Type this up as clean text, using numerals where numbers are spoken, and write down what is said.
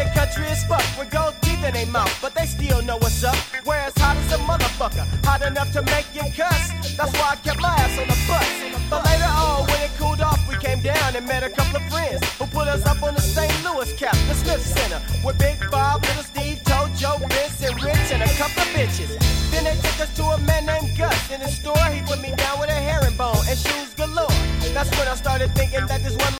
Country as fuck with gold teeth in their mouth, but they still know what's up. Where it's hot as a motherfucker, hot enough to make you cuss. That's why I kept my ass on the bus. But later on, when it cooled off, we came down and met a couple of friends who put us up on the St. Louis cap, the Smith Center, with Big Bob, Little Steve, Toe, Joe, Vince, and Rich, and a couple of bitches. Then they took us to a man named Gus. In his store, he put me down with a herringbone and shoes galore. That's when I started thinking that this one